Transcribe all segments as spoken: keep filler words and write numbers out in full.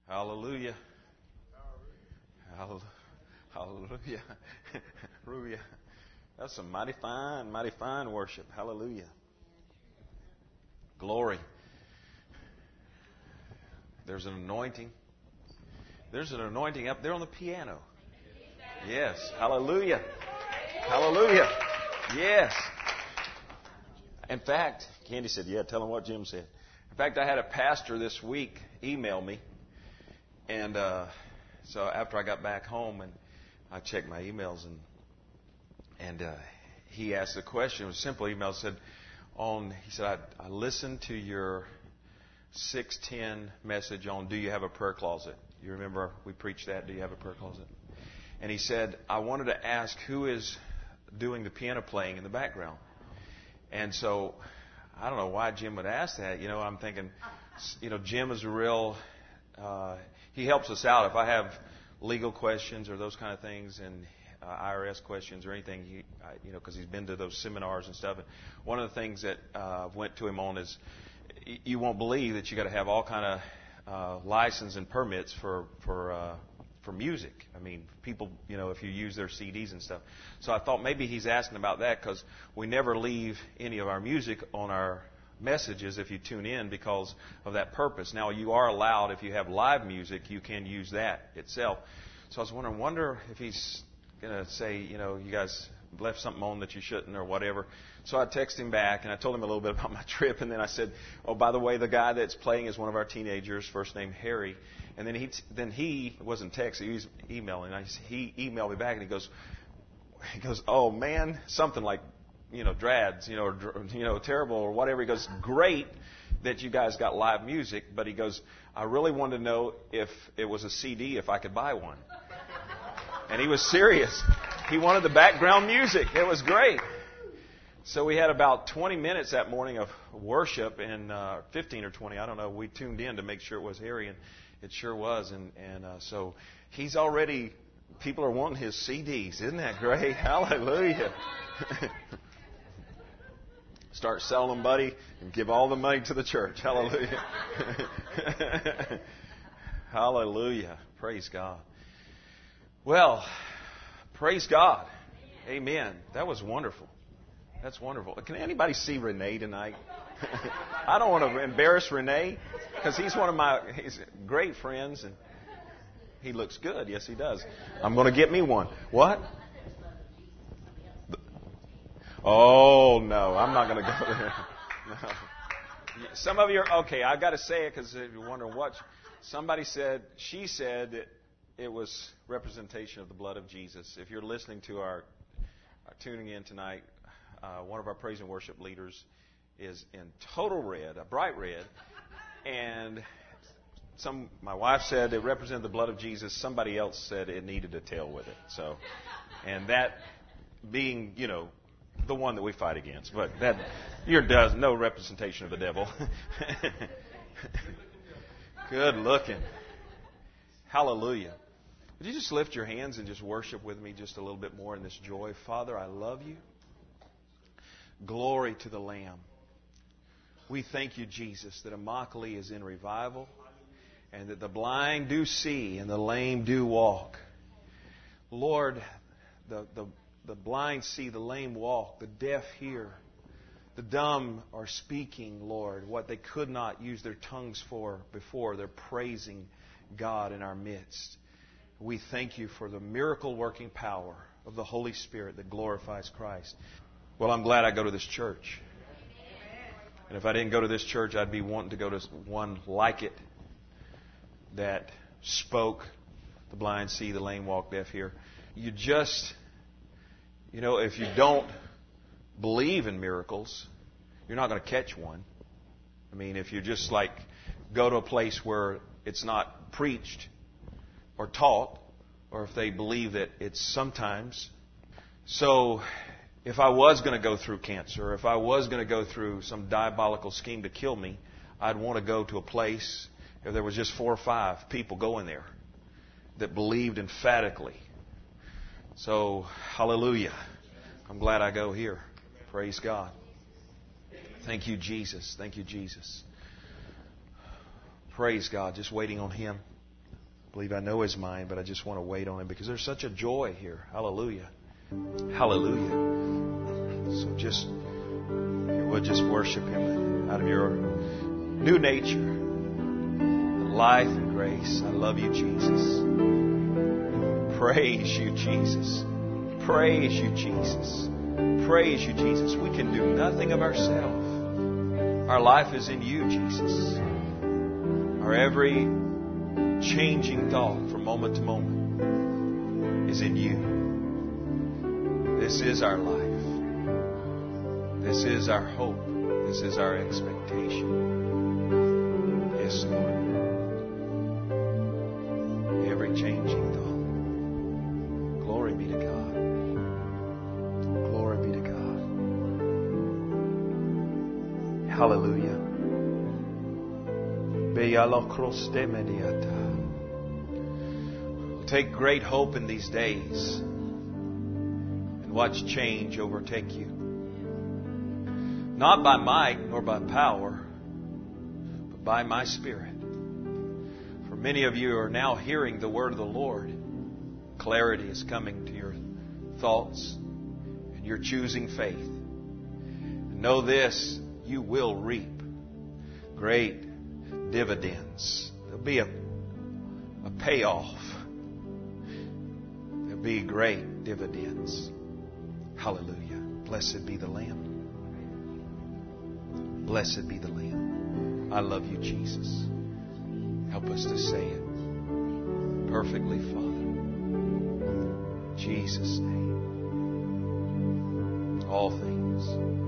Hallelujah. Hallelujah. Hallelujah. Hallelujah. That's some mighty fine, mighty fine worship. Hallelujah. Glory. There's an anointing. There's an anointing up there on the piano. Yes. Hallelujah. Hallelujah. Yes. In fact, Candy said, yeah, tell them what Jim said. In fact, I had a pastor this week email me. And uh, so after I got back home and I checked my emails, and and uh, he asked the question. It was a simple email. It said, on, he said, I, I listened to your six ten message on Do You Have a Prayer Closet? You remember we preached that, Do You Have a Prayer Closet? And he said, I wanted to ask who is doing the piano playing in the background. And so I don't know why Jim would ask that. You know, I'm thinking, you know, Jim is a real, uh, he helps us out. If I have legal questions or those kind of things, and uh, I R S questions or anything, he, I, you know, because he's been to those seminars and stuff. And one of the things that uh, I went to him on is, you won't believe that you got to have all kind of uh, license and permits for for uh, for music. I mean, people, you know, if you use their C Ds and stuff. So I thought maybe he's asking about that, because we never leave any of our music on our messages if you tune in because of that purpose. Now, you are allowed, if you have live music, you can use that itself. So I was wondering, wonder if he's going to say, you know, you guys left something on that you shouldn't or whatever. So I texted him back, and I told him a little bit about my trip, and then I said, oh, by the way, the guy that's playing is one of our teenagers, first name Harry. And then he then he wasn't texting, he was emailing. I, he emailed me back, and he goes, he goes, oh, man, something like, you know, drads, you know, or, you know, terrible or whatever. He goes, great that you guys got live music, but he goes, I really wanted to know if it was a C D, if I could buy one. And he was serious. He wanted the background music. It was great. So we had about twenty minutes that morning of worship, and uh, fifteen or twenty, I don't know. We tuned in to make sure it was Harry, and it sure was. And, and uh, so he's already, people are wanting his C Ds. Isn't that great? Hallelujah. Start selling them, buddy, and give all the money to the church. Hallelujah. Hallelujah. Praise God. Well, praise God. Amen. That was wonderful. That's wonderful. Can anybody see Renee tonight? I don't want to embarrass Renee, because he's one of my he's great friends, and he looks good. Yes, he does. I'm going to get me one. What? Oh, no. I'm not going to go there. No. Some of you are, okay, I've got to say it because you're wondering what. Somebody said, she said that it was representation of the blood of Jesus. If you're listening to our, our tuning in tonight, uh, one of our praise and worship leaders is in total red, a bright red, and some my wife said it represented the blood of Jesus. Somebody else said it needed a tail with it. So, and that being, you know, the one that we fight against, but that you're does no representation of the devil. Good looking. Hallelujah. Would you just lift your hands and just worship with me just a little bit more in this joy? Father, I love you. Glory to the Lamb. We thank you, Jesus, that Immokalee is in revival, and that the blind do see and the lame do walk. Lord, the, the, the blind see, the lame walk, the deaf hear, the dumb are speaking, Lord, what they could not use their tongues for before. They're praising God in our midst. We thank you for the miracle-working power of the Holy Spirit that glorifies Christ. Well, I'm glad I go to this church. And if I didn't go to this church, I'd be wanting to go to one like it that spoke, the blind see, the lame walk, deaf hear. You just, you know, if you don't believe in miracles, you're not going to catch one. I mean, if you just like go to a place where it's not preached or taught, or if they believe that it's sometimes. So if I was going to go through cancer, or if I was going to go through some diabolical scheme to kill me, I'd want to go to a place if there was just four or five people going there that believed emphatically. So, hallelujah. I'm glad I go here. Praise God. Thank you, Jesus. Thank you, Jesus. Praise God. Just waiting on Him. believe I know His mind, but I just want to wait on Him because there's such a joy here. Hallelujah. Hallelujah. So just, you will just worship Him out of your new nature, life and grace. I love you, Jesus. Praise you, Jesus. Praise you, Jesus. Praise you, Jesus. We can do nothing of ourselves. Our life is in you, Jesus. Our every changing thought from moment to moment is in you. This is our life. This is our hope. This is our expectation. Yes, Lord. Every changing thought. Glory be to God. Glory be to God. Hallelujah. Take great hope in these days and watch change overtake you. Not by might nor by power, but by my Spirit. For many of you are now hearing the word of the Lord. Clarity is coming to your thoughts, and you're choosing faith. And know this, you will reap great dividends. There'll be a, a payoff. There'll be great dividends. Hallelujah. Blessed be the Lamb. Blessed be the Lamb. I love you, Jesus. Help us to say it perfectly, Father. In Jesus' name. All things.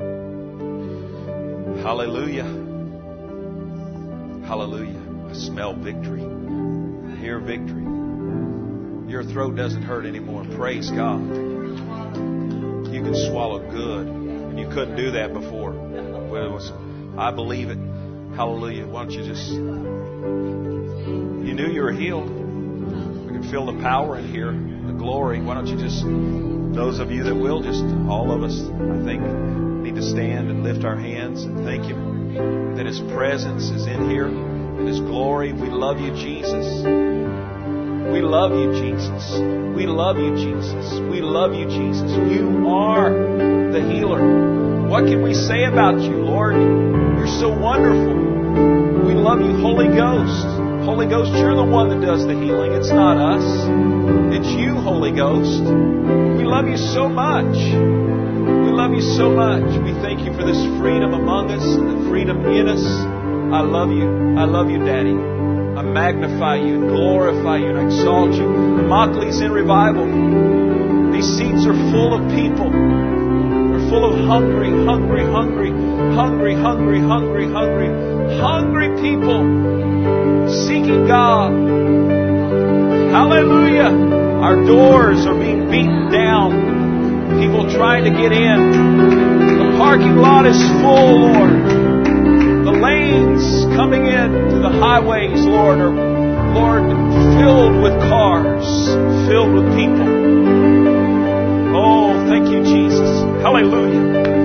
Hallelujah. Hallelujah. I smell victory. I hear victory. Your throat doesn't hurt anymore. Praise God. You can swallow good. And you couldn't do that before. Well, it was, I believe it. Hallelujah. Why don't you just... You knew you were healed. We can feel the power in here. The glory. Why don't you just... Those of you that will, just all of us, I think, need to stand and lift our hands and thank Him that His presence is in here and His glory. We love you, Jesus. We love you, Jesus. We love you, Jesus. We love you, Jesus. You are the healer. What can we say about you, Lord? You're so wonderful. We love you, Holy Ghost. Holy Ghost, you're the one that does the healing. It's not us. It's you, Holy Ghost. We love you so much. We love you so much. We thank you for this freedom among us and the freedom in us. I love you. I love you, Daddy. I magnify you and glorify you and exalt you. Immokalee in revival. These seats are full of people. They're full of hungry, hungry, hungry, hungry, hungry, hungry, hungry, hungry people seeking God. Hallelujah. Our doors are being beaten down. People trying to get in. The parking lot is full, Lord. The lanes coming in to the highways, Lord, are, Lord, filled with cars, filled with people. Oh, thank you, Jesus. Hallelujah.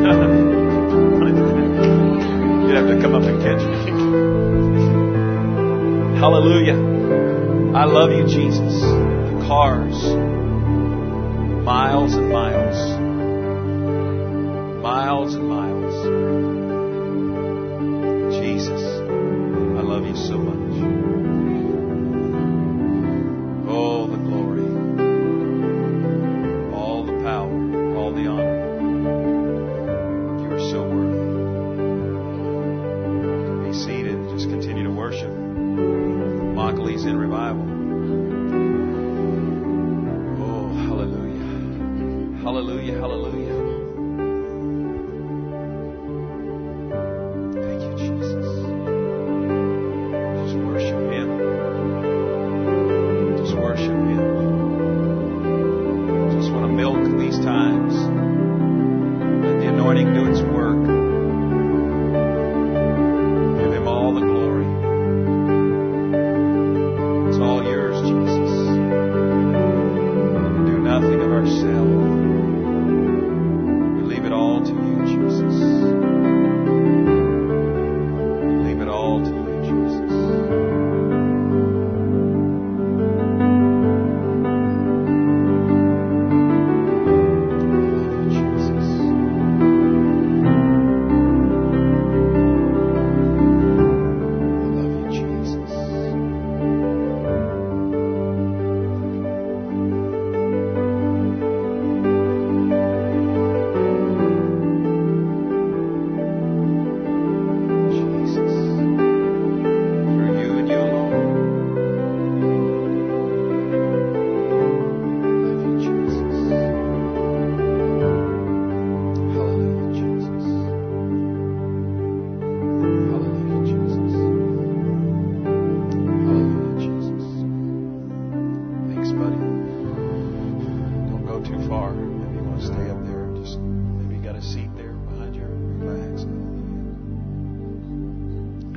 You'd have to come up and catch me. Hallelujah. I love you, Jesus. The cars, miles and miles, miles and miles. Jesus, I love you so much. Oh, the glory, all the power, all the honor. You are so worthy. Be seated. Just continue to worship. Immokalee's in revival. Oh, hallelujah. Hallelujah, hallelujah.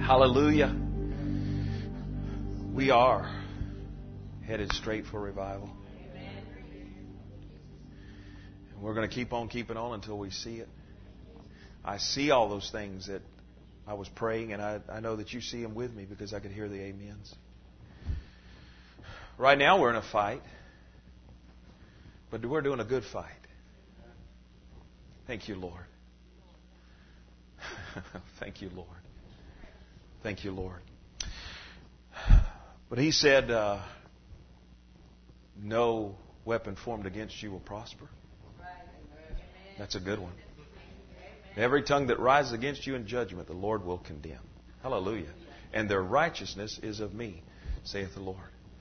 Hallelujah. We are headed straight for revival. And we're going to keep on keeping on until we see it. I see all those things that I was praying, and I, I know that you see them with me because I could hear the amens. Right now we're in a fight, but we're doing a good fight. Thank you, Lord. Thank you, Lord. Thank you, Lord. But he said, uh, no weapon formed against you will prosper. That's a good one. Every tongue that rises against you in judgment, the Lord will condemn. Hallelujah. And their righteousness is of me, saith the Lord.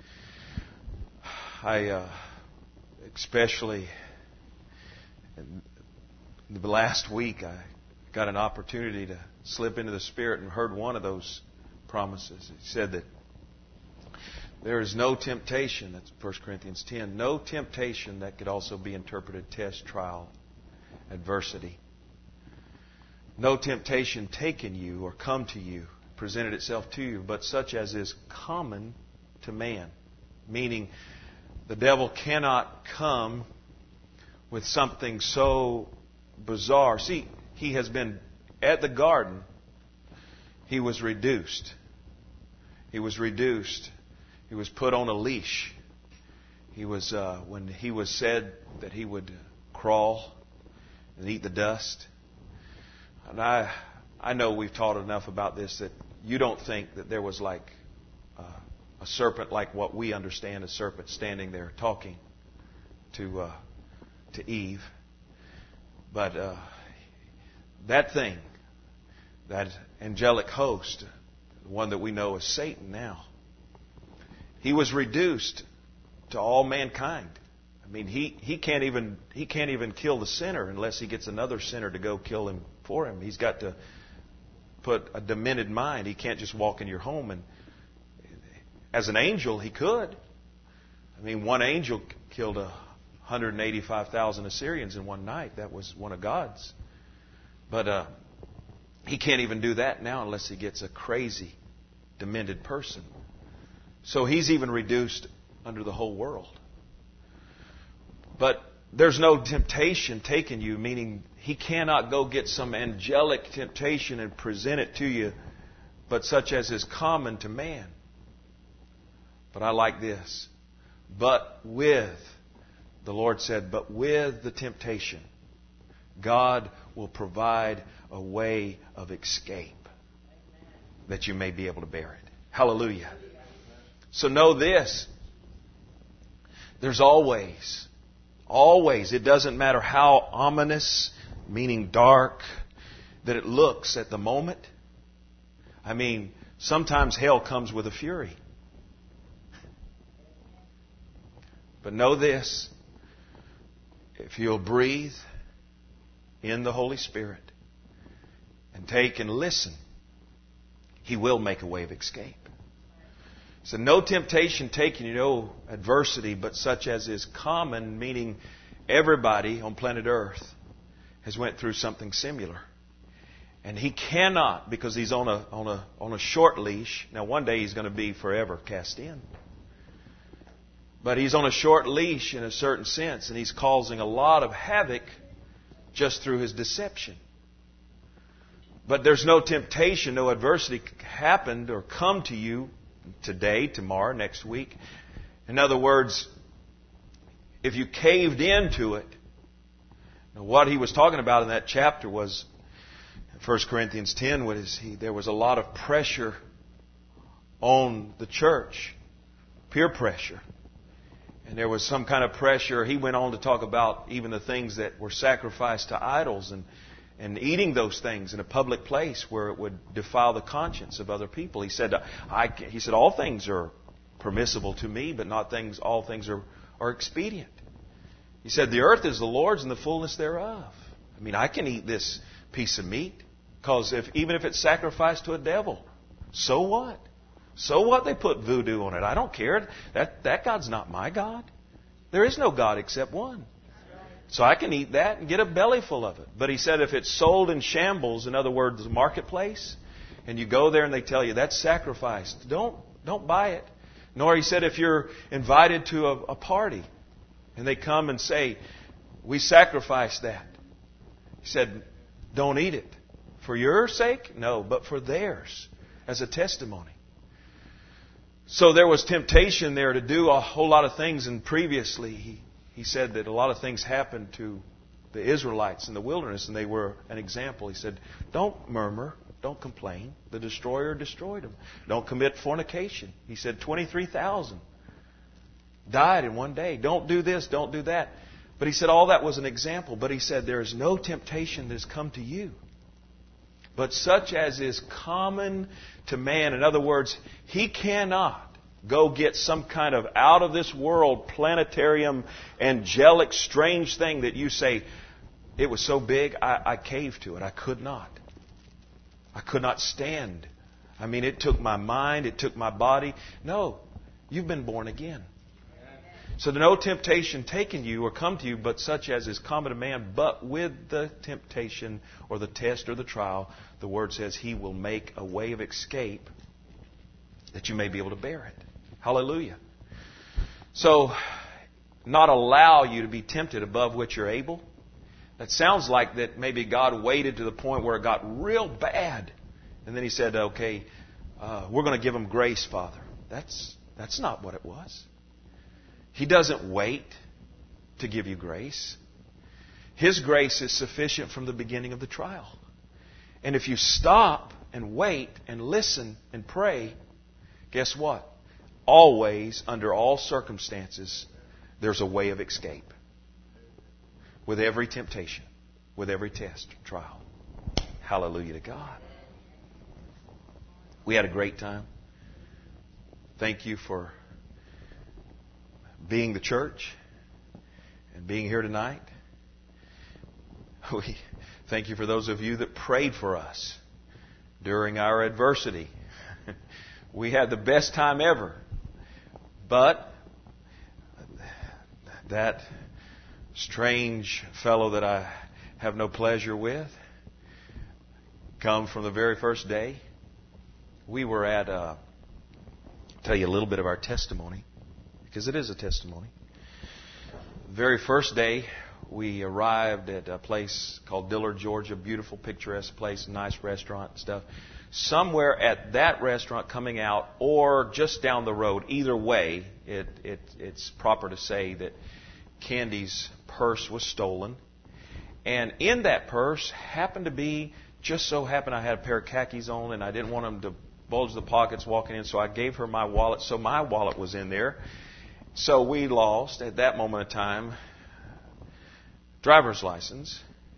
I uh, especially in the last week, I got an opportunity to slip into the Spirit and heard one of those promises. He said that there is no temptation, that's First Corinthians ten, no temptation that could also be interpreted test, trial, adversity. No temptation taken you or come to you, presented itself to you, but such as is common to man. Meaning, the devil cannot come with something so bizarre. See, he has been at the garden. He was reduced. He was reduced. He was put on a leash. He was uh, when he was said that he would crawl and eat the dust. And I, I know we've taught enough about this that you don't think that there was like uh, a serpent like what we understand a serpent standing there talking to uh, to Eve. But uh, that thing, that angelic host, the one that we know as Satan now, he was reduced to all mankind. I mean, he, he can't even he can't even kill the sinner unless he gets another sinner to go kill him for him. He's got to put a demented mind. He can't just walk in your home. And as an angel, he could. I mean, one angel killed a one hundred eighty-five thousand Assyrians in one night. That was one of God's. But uh, he can't even do that now unless he gets a crazy, demented person. So he's even reduced under the whole world. But there's no temptation taken you, meaning he cannot go get some angelic temptation and present it to you, but such as is common to man. But I like this. But with, the Lord said, but with the temptation, God will provide a way of escape that you may be able to bear it. Hallelujah. So know this. There's always, always, it doesn't matter how ominous, meaning dark, that it looks at the moment. I mean, sometimes hell comes with a fury. But know this. If you'll breathe in the Holy Spirit and take and listen, He will make a way of escape. So no temptation taken, you know, adversity, but such as is common, meaning everybody on planet Earth has went through something similar. And he cannot, because he's on a on a on a short leash. Now one day he's going to be forever cast in. But he's on a short leash in a certain sense, and he's causing a lot of havoc just through his deception. But there's no temptation, no adversity happened or come to you today, tomorrow, next week. In other words, if you caved into it, now what he was talking about in that chapter was First Corinthians ten, was he, there was a lot of pressure on the church, peer pressure. And there was some kind of pressure. He went on to talk about even the things that were sacrificed to idols and, and eating those things in a public place where it would defile the conscience of other people. He said, I, he said, all things are permissible to me, but not things, all things are, are expedient. He said, the earth is the Lord's and the fullness thereof. I mean, I can eat this piece of meat because if, even if it's sacrificed to a devil, so what? So what they put voodoo on it? I don't care. That, that God's not my God. There is no God except one. So I can eat that and get a belly full of it. But he said if it's sold in shambles, in other words, the marketplace, and you go there and they tell you that's sacrifice, don't don't buy it. Nor, he said, if you're invited to a, a party and they come and say, we sacrifice that. He said, don't eat it. For your sake? No, but for theirs, as a testimony. So there was temptation there to do a whole lot of things. And previously, he, he said that a lot of things happened to the Israelites in the wilderness, and they were an example. He said, don't murmur, don't complain. The destroyer destroyed them. Don't commit fornication. He said twenty-three thousand died in one day. Don't do this, don't do that. But he said all that was an example. But he said there is no temptation that has come to you, but such as is common to man. In other words, he cannot go get some kind of out of this world, planetarium, angelic, strange thing that you say, it was so big, I, I caved to it. I could not. I could not stand. I mean, it took my mind, it took my body. No, you've been born again. So there's no temptation taken you or come to you, but such as is common to man. But with the temptation or the test or the trial, the Word says He will make a way of escape that you may be able to bear it. Hallelujah. So, not allow you to be tempted above which you're able. That sounds like that maybe God waited to the point where it got real bad. And then He said, okay, uh, we're going to give them grace, Father. That's, that's not what it was. He doesn't wait to give you grace. His grace is sufficient from the beginning of the trial. And if you stop and wait and listen and pray, guess what? Always, under all circumstances, there's a way of escape. With every temptation, with every test, trial. Hallelujah to God. We had a great time. Thank you for being the church and being here tonight. We thank you for those of you that prayed for us during our adversity. We had the best time ever. But that strange fellow that I have no pleasure with come from the very first day. We were at, uh, I'll tell you a little bit of our testimony, because it is a testimony. The very first day, we arrived at a place called Dillard, Georgia. Beautiful, picturesque place, nice restaurant and stuff. Somewhere at that restaurant coming out, or just down the road, either way, it, it, it's proper to say that Candy's purse was stolen. And in that purse happened to be, just so happened I had a pair of khakis on, and I didn't want them to bulge the pockets walking in, so I gave her my wallet. So my wallet was in there. So we lost, at that moment of time, driver's license,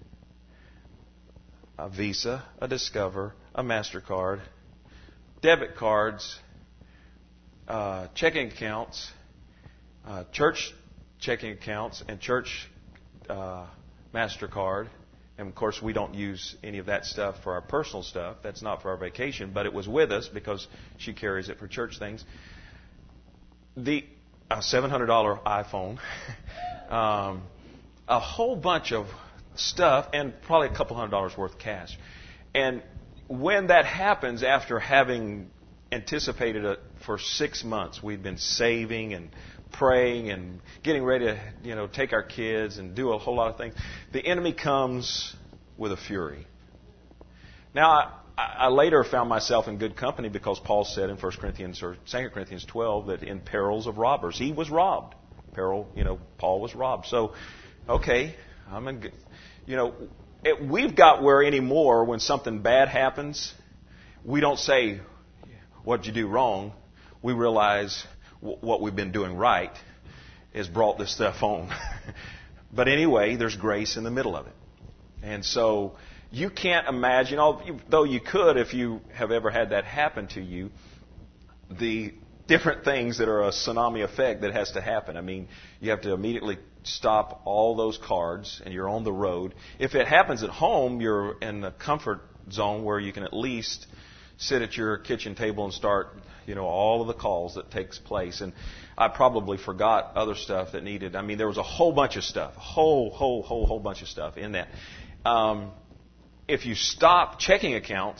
a Visa, a Discover, a MasterCard, debit cards, uh, checking accounts, uh, church checking accounts, and church uh, MasterCard. And, of course, we don't use any of that stuff for our personal stuff. That's not for our vacation, but it was with us because she carries it for church things. The a seven hundred dollars iPhone, um, a whole bunch of stuff, and probably a couple hundred dollars worth of cash. And when that happens, after having anticipated it for six months, we'd been saving and praying and getting ready to, you know, take our kids and do a whole lot of things. The enemy comes with a fury. Now, I, I later found myself in good company because Paul said in First Corinthians or Second Corinthians twelve that in perils of robbers, he was robbed. Peril, you know, Paul was robbed. So, okay, I'm in good. You know, it, we've got where anymore when something bad happens, we don't say, what'd you do wrong? We realize w- what we've been doing right has brought this stuff on. But anyway, there's grace in the middle of it. And so you can't imagine, although you could if you have ever had that happen to you, the different things that are a tsunami effect that has to happen. I mean, you have to immediately stop all those cards and you're on the road. If it happens at home, you're in the comfort zone where you can at least sit at your kitchen table and start, you know, all of the calls that takes place. And I probably forgot other stuff that needed. I mean, there was a whole bunch of stuff, a whole, whole, whole, whole bunch of stuff in that. Um, if you stop checking accounts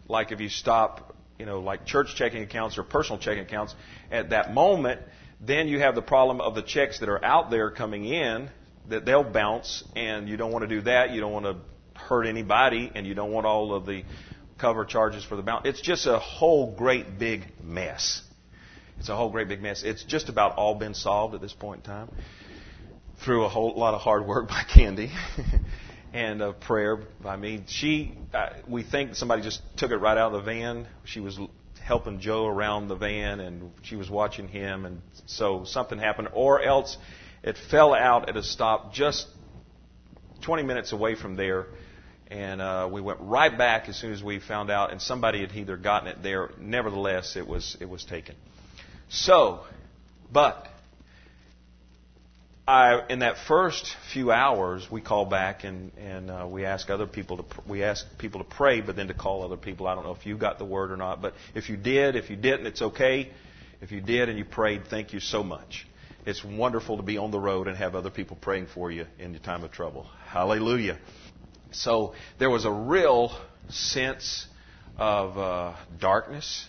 like if you stop, you know, like church checking accounts or personal checking accounts at that moment, then you have the problem of the checks that are out there coming in that they'll bounce, and you don't want to do that. You don't want to hurt anybody, and you don't want all of the cover charges for the bounce. It's just a whole great big mess. It's a whole great big mess. It's just about all been solved at this point in time through a whole lot of hard work by Candy and a prayer by me. She, uh, we think somebody just took it right out of the van. She was helping Joe around the van, and she was watching him, and so something happened, or else it fell out at a stop just twenty minutes away from there, and uh, we went right back as soon as we found out, and somebody had either gotten it there. Nevertheless, it was it was taken. So, but I, in that first few hours, we call back and and uh, we ask other people to we ask people to pray, but then to call other people. I don't know if you got the word or not, but if you did, if you didn't, it's okay. If you did and you prayed, thank you so much. It's wonderful to be on the road and have other people praying for you in your time of trouble. Hallelujah. So there was a real sense of uh, darkness.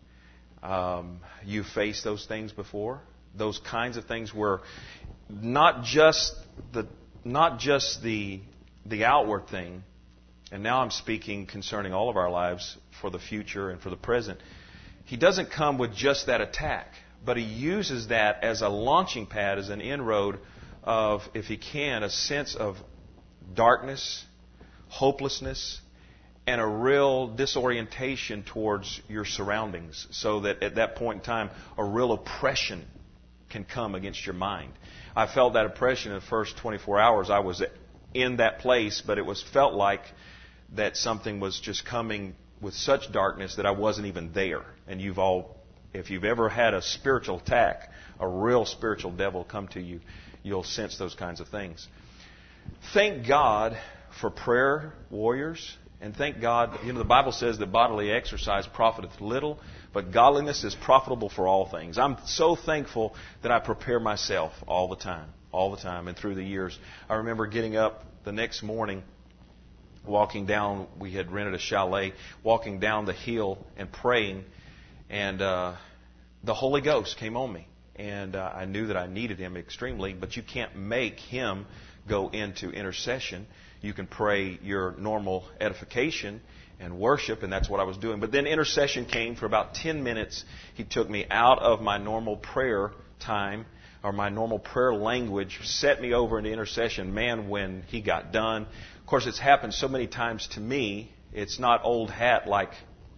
Um, you faced those things before. Those kinds of things were not just the not just the the outward thing. And now I'm speaking concerning all of our lives for the future and for the present. He doesn't come with just that attack, but he uses that as a launching pad, as an inroad of, if he can, a sense of darkness, hopelessness, and a real disorientation towards your surroundings, so that at that point in time, a real oppression can come against your mind. I felt that oppression in the first twenty-four hours. I was in that place, but it was felt like that something was just coming with such darkness that I wasn't even there. And you've all, if you've ever had a spiritual attack, a real spiritual devil come to you, you'll sense those kinds of things. Thank God for prayer warriors. And thank God, you know, the Bible says that bodily exercise profiteth little, but godliness is profitable for all things. I'm so thankful that I prepare myself all the time, all the time, and through the years. I remember getting up the next morning, walking down, we had rented a chalet, walking down the hill and praying, and uh, the Holy Ghost came on me. And uh, I knew that I needed Him extremely, but you can't make Him go into intercession. You can pray your normal edification and worship, and that's what I was doing. But then intercession came for about ten minutes. He took me out of my normal prayer time or my normal prayer language, set me over into intercession. Man, when He got done. Of course, it's happened so many times to me. It's not old hat like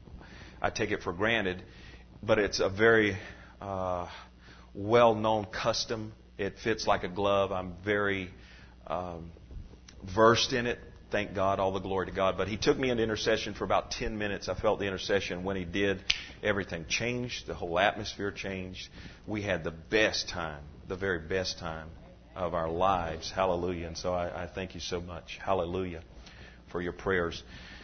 I take it for granted, but it's a very uh, well-known custom. It fits like a glove. I'm very um, versed in it. Thank God, all the glory to God. But He took me into intercession for about ten minutes. I felt the intercession. When He did, everything changed. The whole atmosphere changed. We had the best time, the very best time of our lives. Hallelujah. And so I, I thank you so much. Hallelujah for your prayers.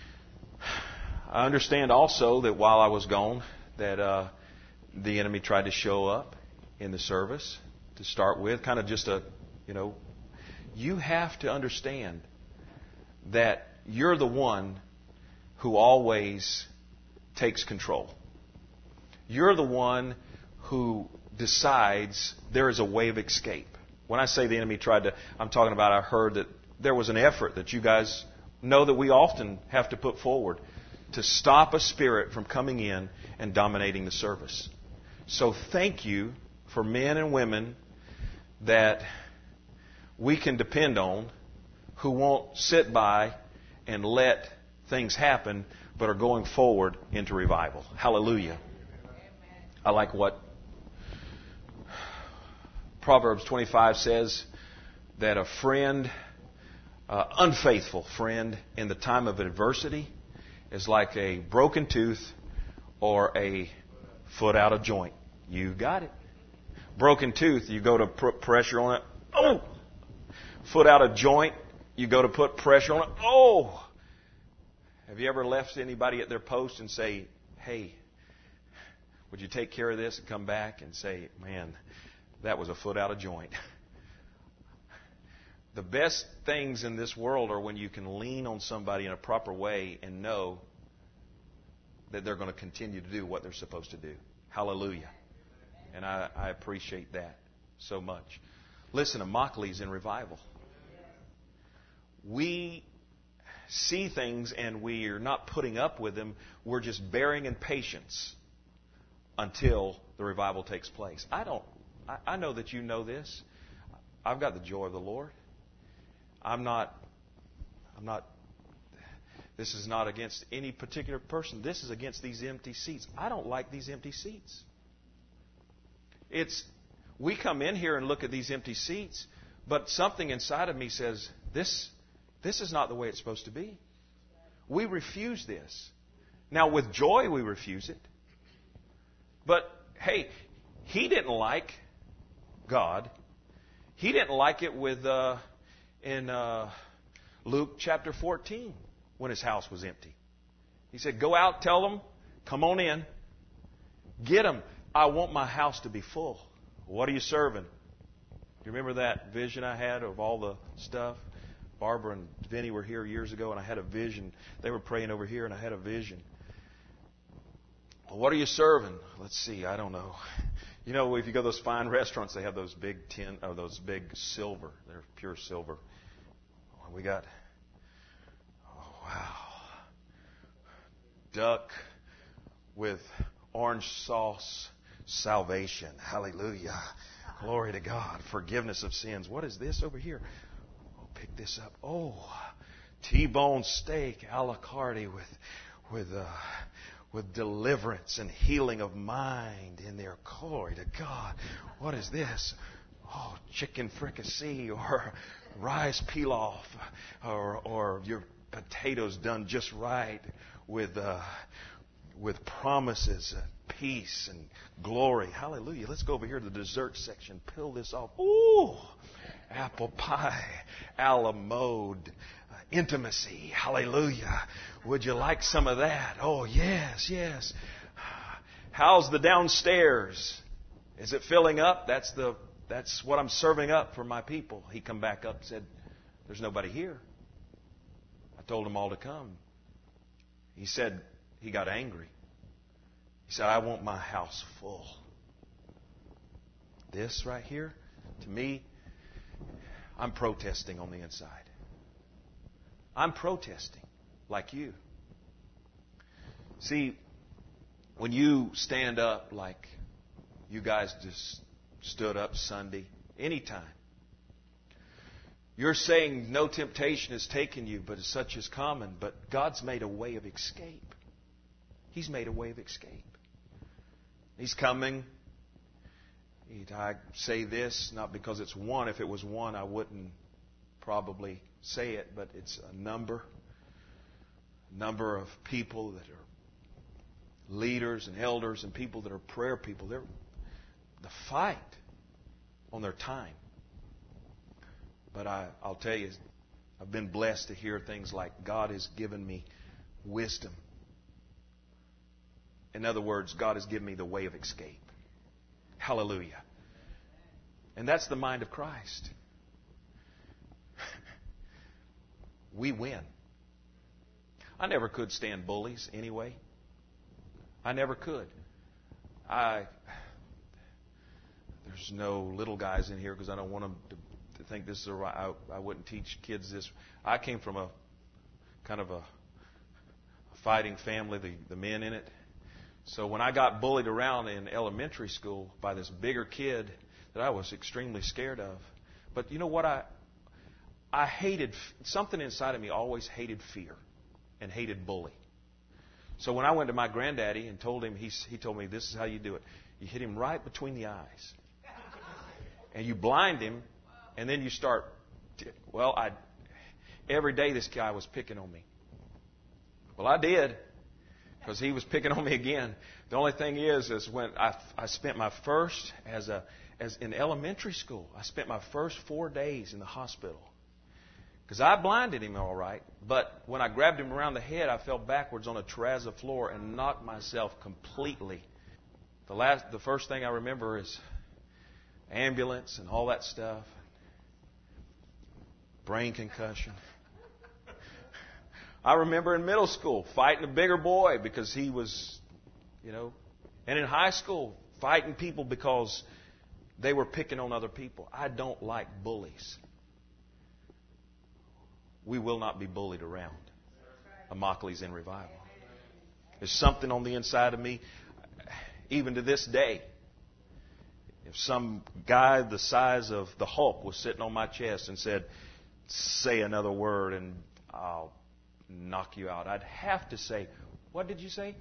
I understand also that while I was gone, that uh, the enemy tried to show up in the service to start with. Kind of just a, you know, you have to understand that you're the one who always takes control. You're the one who decides there is a way of escape. When I say the enemy tried to, I'm talking about I heard that there was an effort that you guys know that we often have to put forward to stop a spirit from coming in and dominating the service. So thank you for men and women that we can depend on, who won't sit by and let things happen, but are going forward into revival. Hallelujah. I like what Proverbs twenty-five says, that a friend, uh, unfaithful friend in the time of adversity is like a broken tooth or a foot out of joint. You got it. Broken tooth, you go to put pressure on it. Oh! Foot out of joint, you go to put pressure on it. Oh! Have you ever left anybody at their post and say, hey, would you take care of this, and come back and say, man, that was a foot out of joint. The best things in this world are when you can lean on somebody in a proper way and know that they're going to continue to do what they're supposed to do. Hallelujah. And I, I appreciate that so much. Listen, Immokalee in revival. We see things and we're not putting up with them. We're just bearing in patience until the revival takes place. I don't. I, I know that you know this. I've got the joy of the Lord. I'm not. I'm not. This is not against any particular person. This is against these empty seats. I don't like these empty seats. It's. We come in here and look at these empty seats, but something inside of me says, this, this is not the way it's supposed to be. We refuse this. Now, with joy, we refuse it. But, hey, he didn't like God. He didn't like it with uh, in uh, Luke chapter fourteen when his house was empty. He said, go out, tell them, come on in, get them. I want my house to be full. What are you serving? You remember that vision I had of all the stuff? Barbara and Vinny were here years ago, and I had a vision. They were praying over here, and I had a vision. Well, what are you serving? Let's see. I don't know. You know, if you go to those fine restaurants, they have those big tin, or those big silver. They're pure silver. We got, oh, wow, duck with orange sauce. Salvation. Hallelujah. Glory to God. Forgiveness of sins. What is this over here? Oh, pick this up. Oh, T-bone steak a la carte with with uh, with deliverance and healing of mind in there. Glory to God. What is this? Oh, chicken fricassee or rice pilaf or or your potatoes done just right with uh, with promises. Uh, Peace and glory. Hallelujah. Let's go over here to the dessert section. Peel this off. Ooh, apple pie, a la mode, uh, intimacy. Hallelujah. Would you like some of that? Oh, yes, yes. How's the downstairs? Is it filling up? That's the that's what I'm serving up for my people. He come back up and said, there's nobody here. I told them all to come. He said he got angry. He said, I want my house full. This right here, to me, I'm protesting on the inside. I'm protesting like you. See, when you stand up like you guys just stood up Sunday, anytime, you're saying no temptation has taken you, but such is common. But God's made a way of escape. He's made a way of escape. He's coming. I say this not because it's one. If it was one, I wouldn't probably say it, but it's a number. A number of people that are leaders and elders and people that are prayer people. They're the fight on their time. But I, I'll tell you, I've been blessed to hear things like God has given me wisdom. In other words, God has given me the way of escape. Hallelujah. And that's the mind of Christ. We win. I never could stand bullies anyway. I never could. I there's no little guys in here because I don't want them to, to think this is a right. I, I wouldn't teach kids this. I came from a kind of a, a fighting family, the, the men in it. So when I got bullied around in elementary school by this bigger kid that I was extremely scared of. But you know what? I I hated, something inside of me always hated fear and hated bully. So when I went to my granddaddy and told him, he, he told me, this is how you do it. You hit him right between the eyes. And you blind him, and then you start, well, I every day this guy was picking on me. Well, I did. Because he was picking on me again. The only thing is, is when I, I spent my first, as a as in elementary school, I spent my first four days in the hospital. Because I blinded him all right, but when I grabbed him around the head, I fell backwards on a terrazzo floor and knocked myself completely. The last, the first thing I remember is ambulance and all that stuff, brain concussion. I remember in middle school fighting a bigger boy because he was, you know, and in high school fighting people because they were picking on other people. I don't like bullies. We will not be bullied around. Immokalee in revival. There's something on the inside of me, even to this day. If some guy the size of the Hulk was sitting on my chest and said, say another word and I'll knock you out, I'd have to say, what did you say?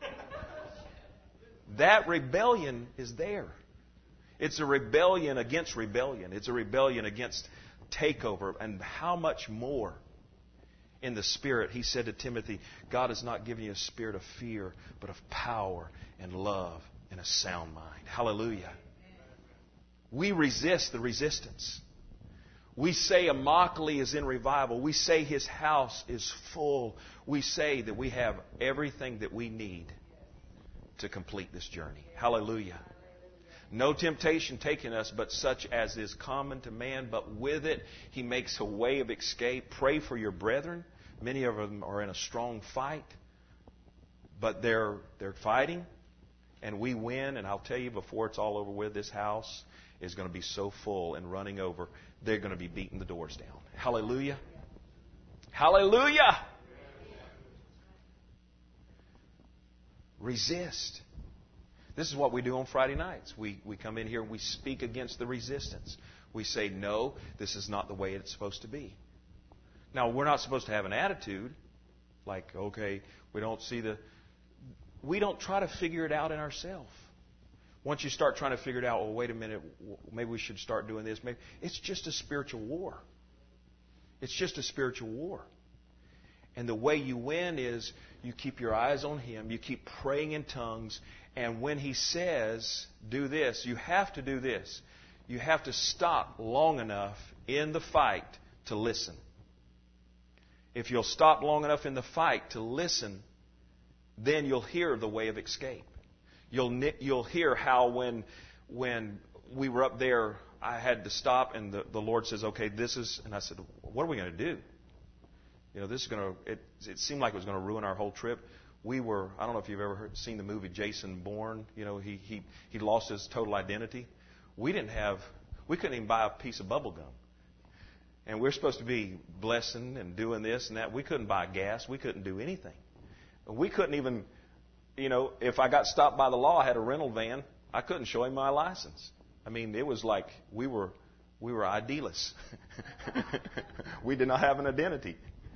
That rebellion is there. It's a rebellion against rebellion. It's a rebellion against takeover. And how much more in the Spirit, he said to Timothy, God has not given you a spirit of fear, but of power and love and a sound mind. Hallelujah. We resist the resistance. We say Immokalee is in revival. We say his house is full. We say that we have everything that we need to complete this journey. Hallelujah. No temptation taking us but such as is common to man, but with it he makes a way of escape. Pray for your brethren. Many of them are in a strong fight, but they're they're fighting, and we win. And I'll tell you, before it's all over with, this house is going to be so full and running over, they're going to be beating the doors down. Hallelujah. Hallelujah. Resist. This is what we do on Friday nights. We, we come in here and we speak against the resistance. We say, no, this is not the way it's supposed to be. Now, we're not supposed to have an attitude like, okay, we don't see the... We don't try to figure it out in ourselves. Once you start trying to figure it out, well, wait a minute, maybe we should start doing this. Maybe it's just a spiritual war. It's just a spiritual war. And the way you win is you keep your eyes on Him. You keep praying in tongues. And when He says, do this, you have to do this. You have to stop long enough in the fight to listen. If you'll stop long enough in the fight to listen, then you'll hear the way of escape. You'll you'll hear how when when we were up there, I had to stop, and the, the Lord says, okay, this is, and I said, what are we going to do? You know, this is going to, it, it seemed like it was going to ruin our whole trip. We were, I don't know if you've ever heard, seen the movie Jason Bourne. You know, he, he, he lost his total identity. We didn't have, we couldn't even buy a piece of bubble gum. And we're supposed to be blessing and doing this and that. We couldn't buy gas. We couldn't do anything. We couldn't even, you know, if I got stopped by the law, I had a rental van, I couldn't show him my license. I mean, it was like we were we were I D-less. We did not have an identity.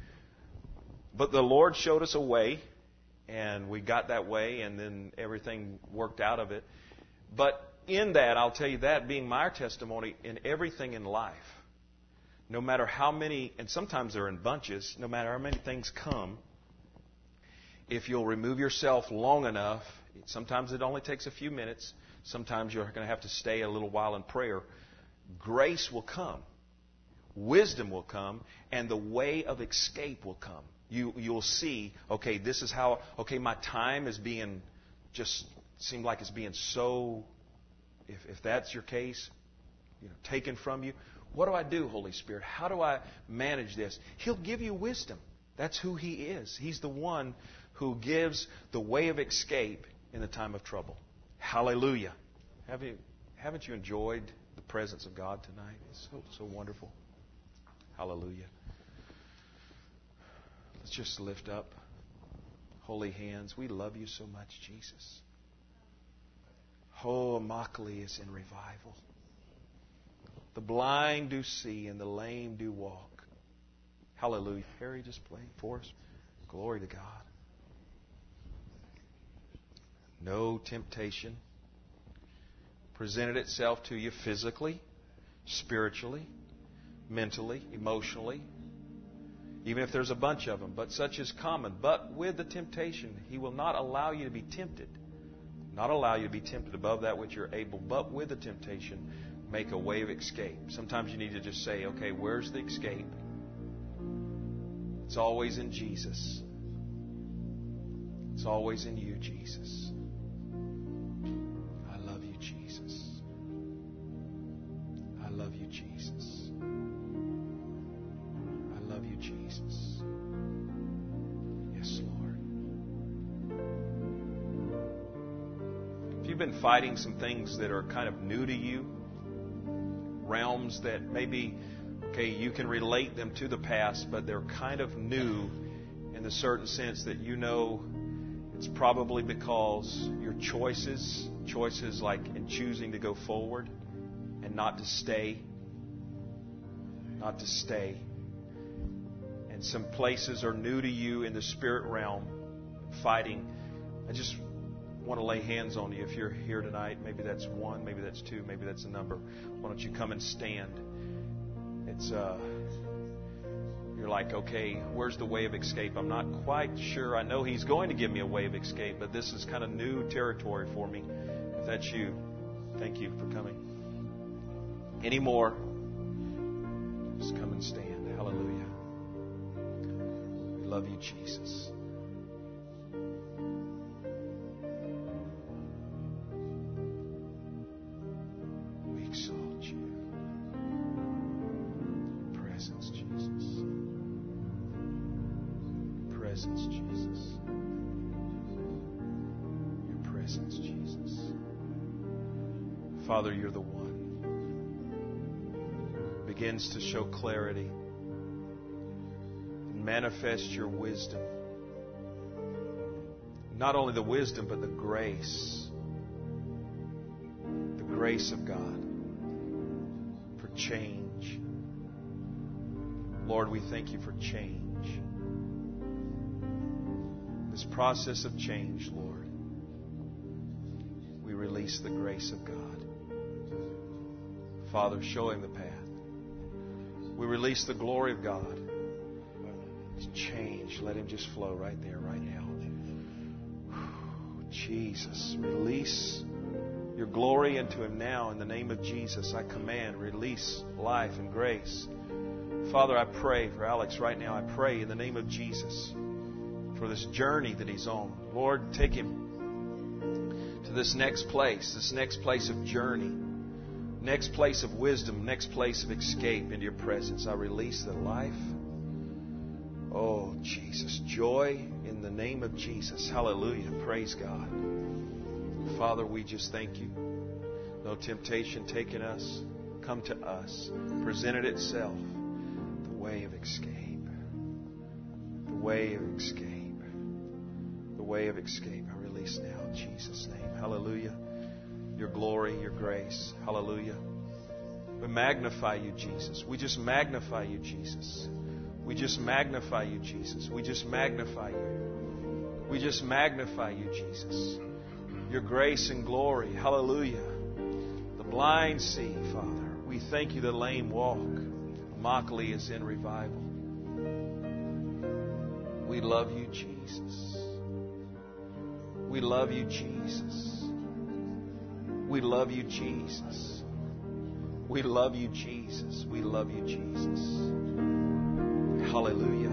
But the Lord showed us a way, and we got that way, and then everything worked out of it. But in that, I'll tell you that being my testimony in everything in life, no matter how many, and sometimes they're in bunches, no matter how many things come, if you'll remove yourself long enough, sometimes it only takes a few minutes, sometimes you're going to have to stay a little while in prayer, grace will come, wisdom will come, and the way of escape will come. You, you'll see, okay, this is how, okay, my time is being, just seemed like it's being so, if, if that's your case, you know, taken from you. What do I do, Holy Spirit? How do I manage this? He'll give you wisdom. That's who He is. He's the one who gives the way of escape in the time of trouble. Hallelujah. Have you, haven't you enjoyed the presence of God tonight? It's so, so wonderful. Hallelujah. Let's just lift up holy hands. We love you so much, Jesus. Oh, Immokalee is in revival. The blind do see and the lame do walk. Hallelujah. Harry, just play for us. Glory to God. No temptation presented itself to you physically, spiritually, mentally, emotionally, even if there's a bunch of them, but such is common. But with the temptation, He will not allow you to be tempted. Not allow you to be tempted above that which you're able, but with the temptation, make a way of escape. Sometimes you need to just say, okay, where's the escape? It's always in Jesus. It's always in you, Jesus. I love you, Jesus. I love you, Jesus. I love you, Jesus. you've been fighting some things that are kind of new to you, realms that maybe, okay, you can relate them to the past, but they're kind of new in the certain sense that you know it's probably because your choices, choices like in choosing to go forward and not to stay, not to stay. And some places are new to you in the spirit realm, fighting. I just want to lay hands on you. If you're here tonight, maybe that's one, maybe that's two, maybe that's a number. Why don't you come and stand? It's uh, you're like, okay, where's the way of escape? I'm not quite sure. I know He's going to give me a way of escape, but this is kind of new territory for me. If that's you, thank you for coming. Any more? Just come and stand. Hallelujah. We love you, Jesus. Father, you're the one who begins to show clarity and manifest your wisdom. Not only the wisdom, but the grace. The grace of God for change. Lord, we thank you for change. This process of change, Lord, we release the grace of God. Father, show Him the path. We release the glory of God. Change. Let Him just flow right there, right now. Jesus, release your glory into Him now in the name of Jesus. I command, release life and grace. Father, I pray for Alex right now. I pray in the name of Jesus for this journey that he's on. Lord, take him to this next place, this next place of journey. Next place of wisdom, next place of escape into your presence. I release the life. Oh, Jesus. Joy in the name of Jesus. Hallelujah. Praise God. Father, we just thank you. No temptation taken us, come to us, presented itself. The way of escape. The way of escape. The way of escape. I release now in Jesus' name. Hallelujah. Your glory, your grace. Hallelujah. We magnify you, Jesus. We just magnify you, Jesus. We just magnify you, Jesus. We just magnify you. We just magnify you, Jesus. Your grace and glory. Hallelujah. The blind see, Father. We thank you the lame walk. Immokalee is in revival. We love you, Jesus. We love you, Jesus. We love you, Jesus. We love you, Jesus. We love you, Jesus. Hallelujah.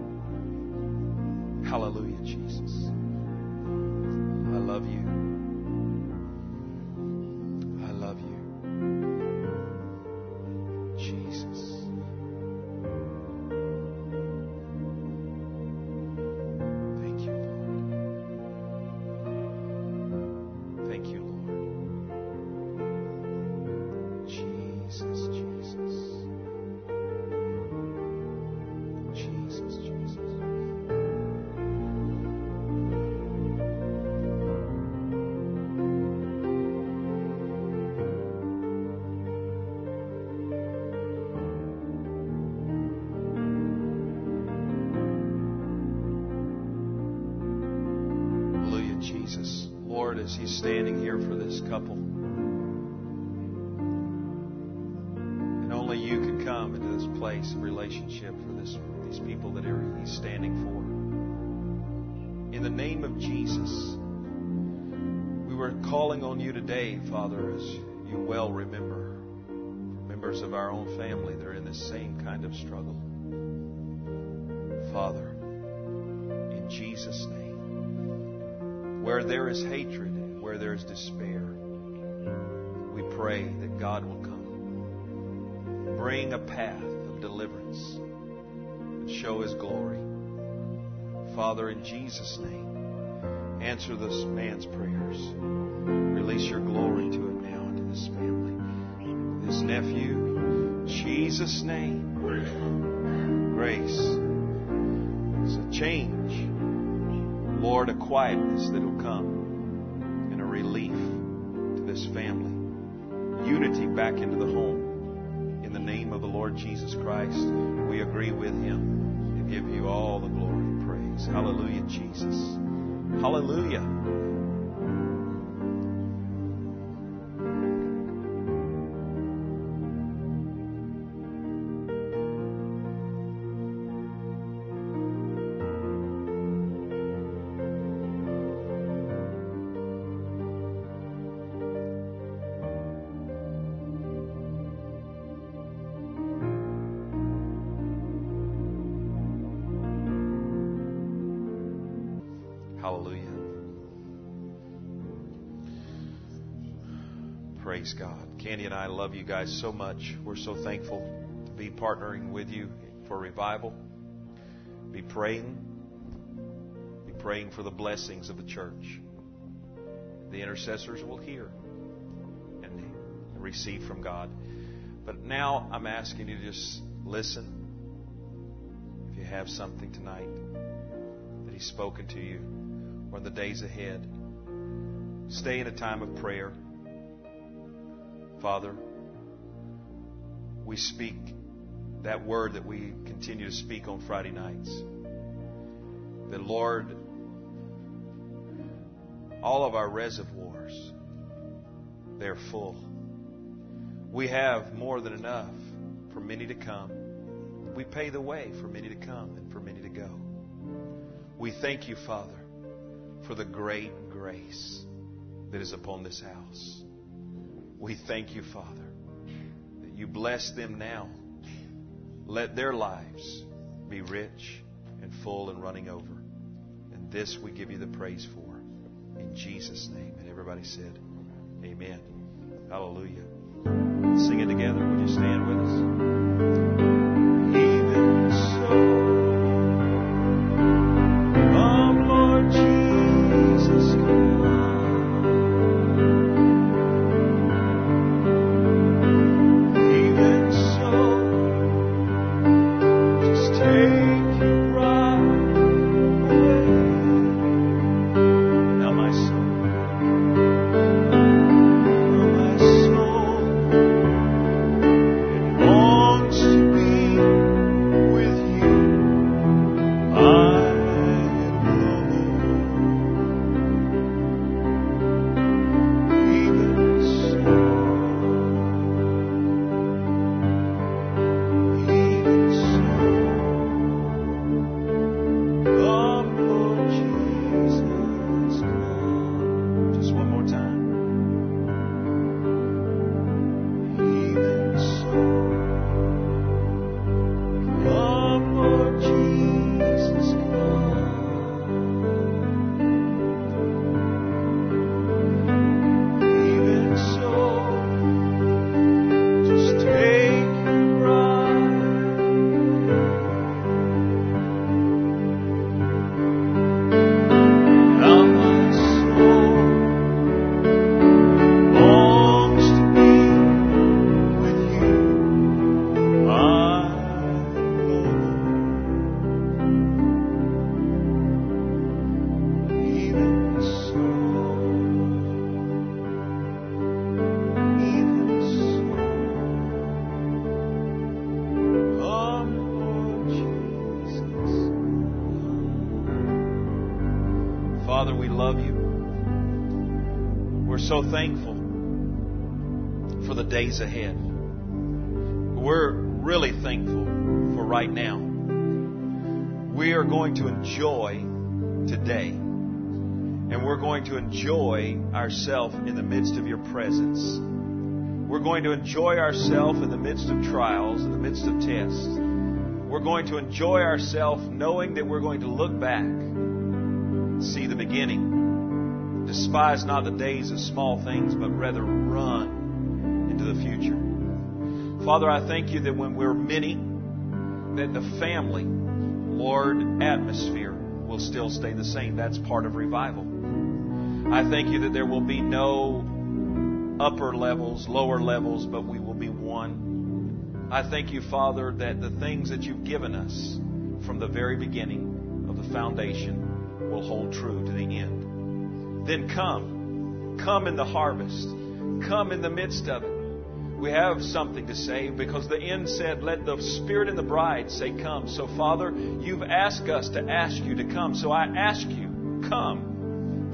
Hallelujah, Jesus. I love you. I love you. Jesus. Thank you, Lord. Thank you, Lord. Jesus, Jesus. Jesus, Jesus. Hallelujah, Jesus. Lord, as He's standing here for this couple, you can come into this place of relationship for this, these people that are, He's standing for. In the name of Jesus, we were calling on you today, Father, as you well remember, members of our own family that are in this same kind of struggle. Father, in Jesus' name, where there is hatred, where there is despair, we pray that God will come. Bring a path of deliverance and show His glory. Father, in Jesus' name, Answer this man's prayers. Release your glory to him now, into this family, this nephew. In Jesus' name. Grace. It's a change. Lord, a quietness that will come and a relief to this family. Unity back into the home. In the name of the Lord Jesus Christ, we agree with Him and give you all the glory and praise. Hallelujah, Jesus. Hallelujah. Hallelujah. Praise God. Candy and I love you guys so much. We're so thankful to be partnering with you for revival. Be praying. Be praying for the blessings of the church. The intercessors will hear and receive from God. But now I'm asking you to just listen. If you have something tonight that He's spoken to you, or in the days ahead, stay in a time of prayer. Father, we speak that word that we continue to speak on Friday nights. That, Lord, all of our reservoirs, they're full. We have more than enough for many to come. We pay the way for many to come and for many to go. We thank you, Father, for the great grace that is upon this house. We thank you, Father, that you bless them now. Let their lives be rich and full and running over. And this we give you the praise for. In Jesus' name. And everybody said, amen. Hallelujah. Sing it together. Would you stand with us? Even so. Father, we love you. We're so thankful for the days ahead. We're really thankful for right now. We are going to enjoy today. And we're going to enjoy ourselves in the midst of your presence. We're going to enjoy ourselves in the midst of trials, in the midst of tests. We're going to enjoy ourselves knowing that we're going to look back, see the beginning. Despise not the days of small things, but rather run into the future. Father, I thank you that when we're many, that the family, Lord, atmosphere will still stay the same. That's part of revival. I thank you that there will be no upper levels, lower levels, but we will be one. I thank you, Father, that the things that you've given us from the very beginning of the foundation will hold true to the end. Then come. Come in the harvest. Come in the midst of it. We have something to say because the end said, let the Spirit and the bride say, come. So, Father, you've asked us to ask you to come. So I ask you, come,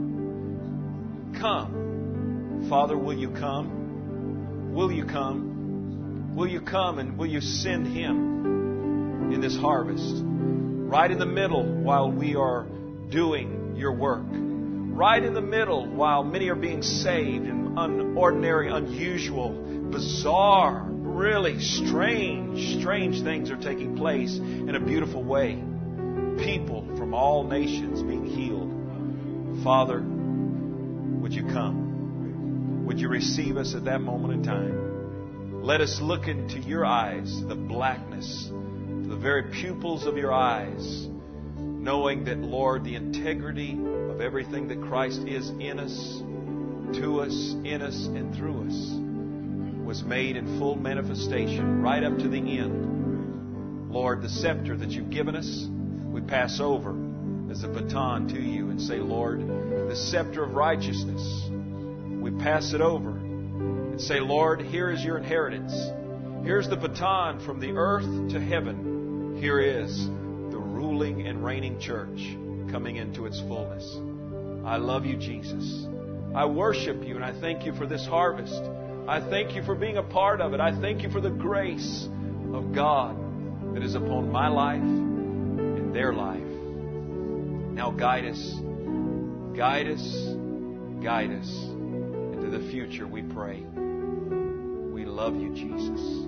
come, come. Father, will you come? Will you come? Will you come and will you send Him in this harvest? Right in the middle while we are doing your work. Right in the middle while many are being saved and unordinary, unusual, bizarre, really strange, strange things are taking place in a beautiful way. People from all nations being healed. Father, would you come? Would you receive us at that moment in time? Let us look into your eyes, the blackness, to the very pupils of your eyes, knowing that, Lord, the integrity of everything that Christ is in us, to us, in us, and through us was made in full manifestation right up to the end. Lord, the scepter that you've given us, we pass over as a baton to you and say, Lord, the scepter of righteousness, we pass it over and say, Lord, here is your inheritance. Here's the baton from the earth to heaven. Here is the ruling and reigning church coming into its fullness. I love you, Jesus. I worship you and I thank you for this harvest. I thank you for being a part of it. I thank you for the grace of God that is upon my life and their life. Now guide us, guide us, guide us into the future, we pray. We love you, Jesus.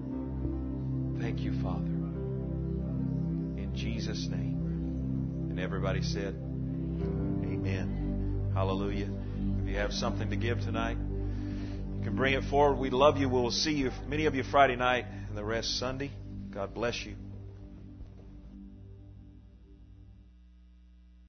Thank you, Father. In Jesus' name. And everybody said, amen. Hallelujah. If you have something to give tonight, you can bring it forward. We love you. We'll see you, many of you, Friday night and the rest Sunday. God bless you.